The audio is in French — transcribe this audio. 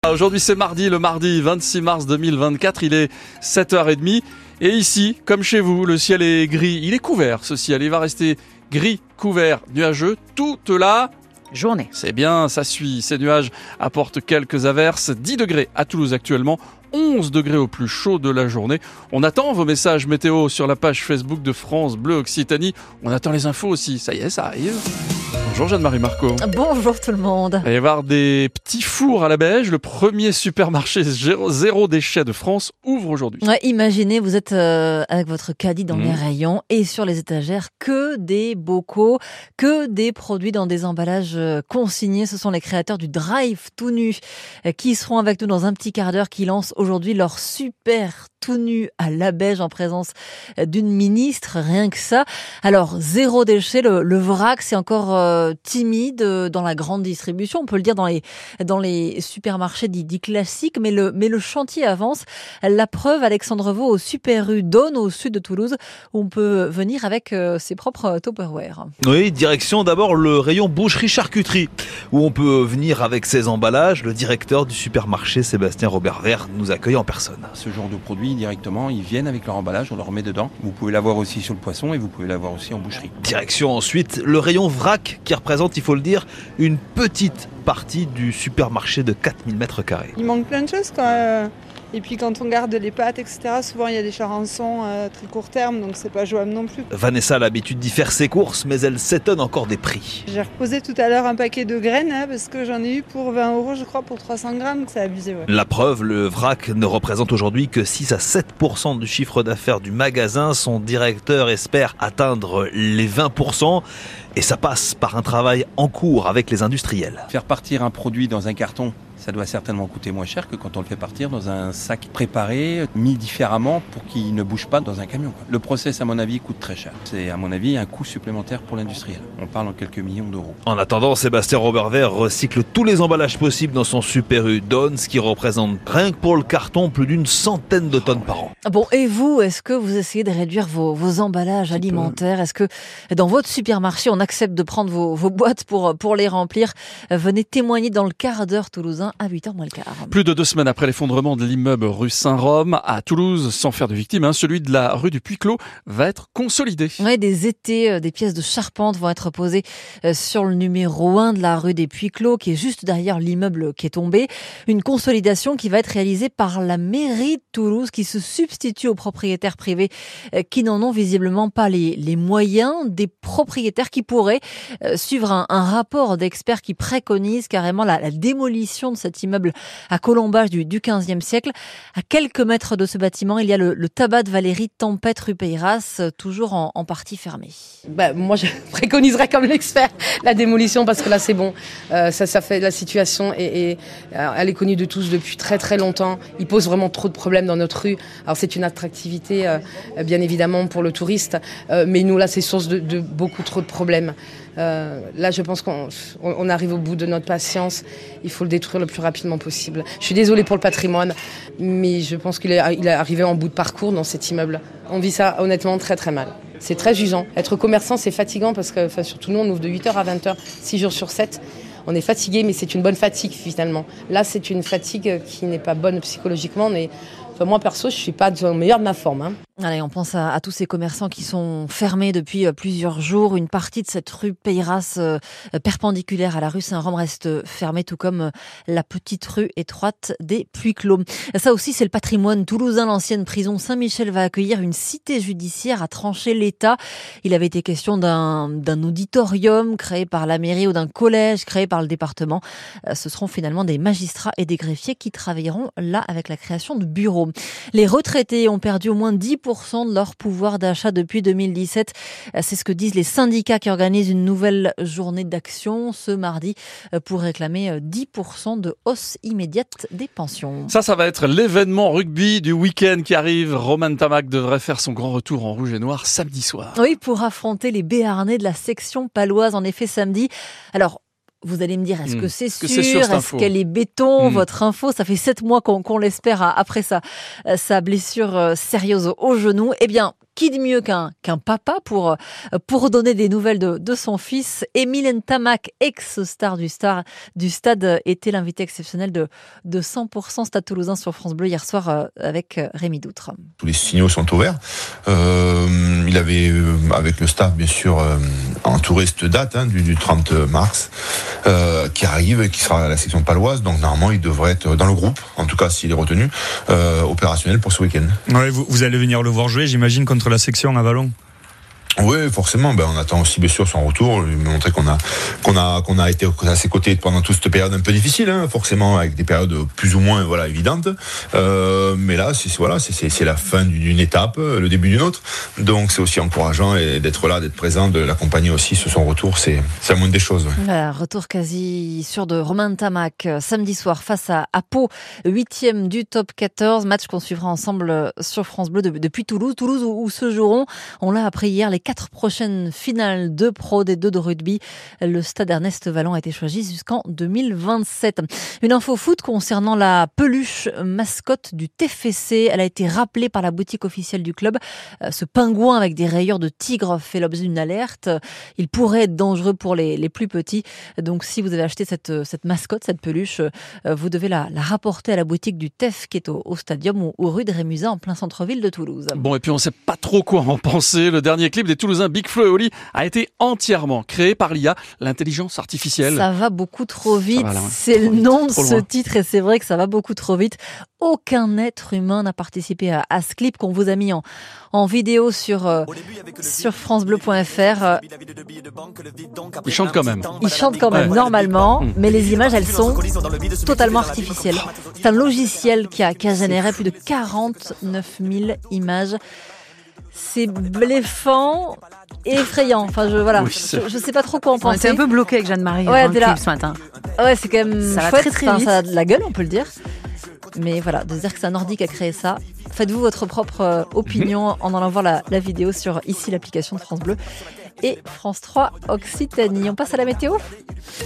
Aujourd'hui c'est mardi, le mardi 26 mars 2024, il est 7h30 et ici, comme chez vous, le ciel est gris, il est couvert ce ciel, il va rester gris, couvert, nuageux toute la journée. C'est bien, ça suit, ces nuages apportent quelques averses, 10 degrés à Toulouse actuellement, 11 degrés au plus chaud de la journée. On attend vos messages météo sur la page Facebook de France Bleu Occitanie, on attend les infos aussi, ça y est, ça arrive. Bonjour Jeanne-Marie Marco. Bonjour tout le monde. Il va y avoir des petits fours à la Beige. Le premier supermarché zéro déchet de France ouvre aujourd'hui. Ouais, imaginez, vous êtes avec votre caddie dans les rayons et sur les étagères, que des bocaux, que des produits dans des emballages consignés. Ce sont les créateurs du Drive tout nu qui seront avec nous dans un petit quart d'heure, qui lancent aujourd'hui leur super tout nu à la Beige en présence d'une ministre, rien que ça. Alors, zéro déchet, le vrac, c'est encore timide dans la grande distribution, on peut le dire dans les supermarchés dits classiques, mais le chantier avance. La preuve, Alexandre Vaux, au Super U d'Aune, au sud de Toulouse, où on peut venir avec ses propres Tupperware. Oui, direction d'abord le rayon boucherie-charcuterie, où on peut venir avec ses emballages. Le directeur du supermarché, Sébastien Robert-Vert, nous accueille en personne. Ce genre de produits, directement, ils viennent avec leur emballage, on leur met dedans. Vous pouvez l'avoir aussi sur le poisson et vous pouvez l'avoir aussi en boucherie. Direction ensuite le rayon vrac, qui représente, il faut le dire, une petite partie du supermarché de 4000 mètres carrés. Il manque plein de choses quand et puis quand on garde les pâtes, etc., souvent il y a des charançons très court terme, donc c'est pas jouable non plus. Vanessa a l'habitude d'y faire ses courses, mais elle s'étonne encore des prix. J'ai reposé tout à l'heure un paquet de graines, parce que j'en ai eu pour 20 €, je crois, pour 300 grammes, que c'est abusé. Ouais. La preuve, le vrac ne représente aujourd'hui que 6 à 7% du chiffre d'affaires du magasin. Son directeur espère atteindre les 20%. Et ça passe par un travail en cours avec les industriels. Faire partir un produit dans un carton, ça doit certainement coûter moins cher que quand on le fait partir dans un sac préparé, mis différemment pour qu'il ne bouge pas dans un camion. Le process, à mon avis, coûte très cher. C'est, à mon avis, un coût supplémentaire pour l'industriel. On parle en quelques millions d'euros. En attendant, Sébastien Robert-Vert recycle tous les emballages possibles dans son Super U d'Aune, ce qui représente rien que pour le carton plus d'une centaine de tonnes par an. Bon, et vous, est-ce que vous essayez de réduire vos emballages alimentaires ? Est-ce que dans votre supermarché, on accepte de prendre vos boîtes pour les remplir? Venez témoigner dans le quart d'heure toulousain à 8h moins le quart. Plus de 2 semaines après l'effondrement de l'immeuble rue Saint-Rome à Toulouse, sans faire de victimes, celui de la rue du Puy-Clos va être consolidé. Ouais, des étais, des pièces de charpente vont être posées sur le numéro 1 de la rue des Puy-Clos, qui est juste derrière l'immeuble qui est tombé. Une consolidation qui va être réalisée par la mairie de Toulouse, qui se substitue aux propriétaires privés qui n'en ont visiblement pas les moyens, des propriétaires qui pourraient suivre un rapport d'experts qui préconise carrément la démolition de cet immeuble à colombage du 15e siècle. À quelques mètres de ce bâtiment, il y a le tabac de Valérie Tempête rue Peyras, toujours en partie fermé. Moi, je préconiserais comme l'expert la démolition, parce que là, c'est bon. Ça fait la situation et elle est connue de tous depuis très très longtemps. Il pose vraiment trop de problèmes dans notre rue. Alors c'est une attractivité, bien évidemment, pour le touriste, mais nous là, c'est source de beaucoup trop de problèmes. Là, je pense qu'on arrive au bout de notre patience. Il faut le détruire le plus rapidement possible. Je suis désolée pour le patrimoine, mais je pense qu'il est arrivé en bout de parcours dans cet immeuble. On vit ça honnêtement très très mal. C'est très usant. Être commerçant, c'est fatigant parce que, surtout nous, on ouvre de 8h à 20h, 6 jours sur 7. On est fatigué, mais c'est une bonne fatigue finalement. Là, c'est une fatigue qui n'est pas bonne psychologiquement. Moi, perso, je ne suis pas au meilleur de ma forme. Allez, on pense à tous ces commerçants qui sont fermés depuis plusieurs jours. Une partie de cette rue Peyras, perpendiculaire à la rue Saint-Rome, reste fermée, tout comme la petite rue étroite des Puy-Clos. Ça aussi, c'est le patrimoine toulousain. L'ancienne prison Saint-Michel va accueillir une cité judiciaire à trancher l'État. Il avait été question d'un auditorium créé par la mairie ou d'un collège créé par le département. Ce seront finalement des magistrats et des greffiers qui travailleront là avec la création de bureaux. Les retraités ont perdu au moins 10% de leur pouvoir d'achat depuis 2017. C'est ce que disent les syndicats qui organisent une nouvelle journée d'action ce mardi pour réclamer 10% de hausse immédiate des pensions. Ça va être l'événement rugby du week-end qui arrive. Roman Tamac devrait faire son grand retour en rouge et noir samedi soir. Oui, pour affronter les Béarnais de la section paloise, en effet, samedi. Alors, vous allez me dire, est-ce que c'est sûr, est-ce qu'elle est béton, votre info? Ça fait 7 mois qu'on l'espère après sa blessure sérieuse au genou. Eh bien, qui de mieux qu'un papa pour donner des nouvelles de son fils. Émile Ntamak, ex-star du stade, était l'invité exceptionnel de 100% Stade Toulousain sur France Bleu hier soir avec Rémi Doutre. Tous les signaux sont ouverts. Il avait, avec le staff, bien sûr, entouré cette date du 30 mars, qui arrive et qui sera à la section paloise. Donc normalement, il devrait être dans le groupe, en tout cas s'il est retenu, opérationnel pour ce week-end. Ouais, vous allez venir le voir jouer, j'imagine, contre la section à Vallon. Oui, forcément. On attend aussi bien sûr son retour, lui montrer qu'on a été à ses côtés pendant toute cette période un peu difficile, forcément avec des périodes plus ou moins évidentes. Mais là, c'est la fin d'une étape, le début d'une autre. Donc c'est aussi encourageant d'être là, d'être présent, de l'accompagner aussi sur son retour. C'est la moindre des choses. Ouais. Voilà, retour quasi sûr de Romain Ntamak samedi soir face à Pau, 8e du top 14. Match qu'on suivra ensemble sur France Bleu depuis Toulouse où se joueront, on l'a appris hier, les 4 prochaines finales de pro des 2 de rugby. Le stade Ernest Vallon a été choisi jusqu'en 2027. Une info foot concernant la peluche mascotte du TFC. Elle a été rappelée par la boutique officielle du club. Ce pingouin avec des rayures de tigre fait l'objet d'une alerte. Il pourrait être dangereux pour les plus petits. Donc si vous avez acheté cette mascotte, cette peluche, vous devez la rapporter à la boutique du TEF qui est au Stadium ou rue de Rémusat en plein centre-ville de Toulouse. Bon, et puis on sait pas trop quoi en penser. Le dernier clip des Toulousains Big Flo et Oli a été entièrement créé par l'IA, l'intelligence artificielle. Ça va beaucoup trop vite. Va, là, c'est le nom de ce loin. titre et c'est vrai que ça va beaucoup trop vite. Aucun être humain n'a participé à ce clip qu'on vous a mis en vidéo sur francebleu.fr. Ils chantent quand même. Ils chantent quand même normalement, mais les images elles sont totalement artificielles. C'est un logiciel qui a généré plus de 49 000 images. C'est bluffant et effrayant. Enfin, je sais pas trop quoi en penser. On était un peu bloqué avec Jeanne-Marie ce matin. Ouais, c'est quand même ça chouette. va très vite. Ça a de la gueule, on peut le dire. Mais voilà, de se dire que c'est un Nordique qui a créé ça. Faites-vous votre propre opinion en allant voir la vidéo sur ici l'application de France Bleu et France 3 Occitanie. On passe à la météo ?